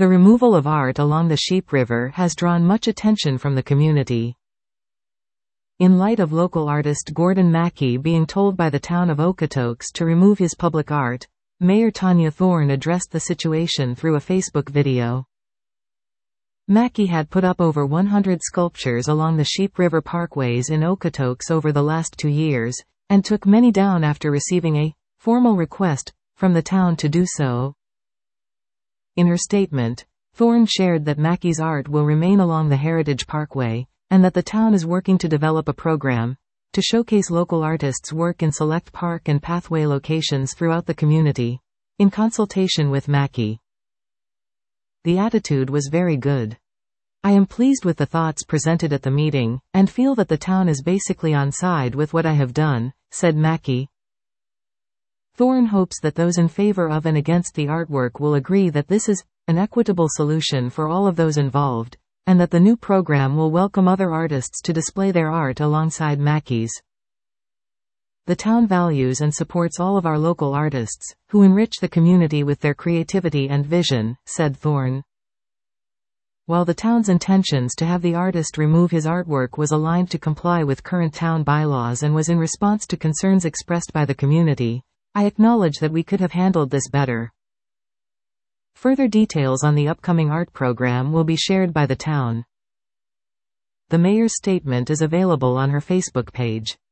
The removal of art along the Sheep River has drawn much attention from the community. In light of local artist Gordon Mackey being told by the town of Okotoks to remove his public art, Mayor Tanya Thorne addressed the situation through a Facebook video. Mackey had put up over 100 sculptures along the Sheep River parkways in Okotoks over the last 2 years, and took many down after receiving a formal request from the town to do so. In her statement, Thorne shared that Mackey's art will remain along the Heritage Parkway, and that the town is working to develop a program to showcase local artists' work in select park and pathway locations throughout the community, in consultation with Mackey. The attitude was very good. I am pleased with the thoughts presented at the meeting, and feel that the town is basically on side with what I have done, said Mackey. Thorne hopes that those in favor of and against the artwork will agree that this is an equitable solution for all of those involved, and that the new program will welcome other artists to display their art alongside Mackey's. The town values and supports all of our local artists, who enrich the community with their creativity and vision, said Thorne. While the town's intentions to have the artist remove his artwork was aligned to comply with current town bylaws and was in response to concerns expressed by the community, I acknowledge that we could have handled this better. Further details on the upcoming art program will be shared by the town. The mayor's statement is available on her Facebook page.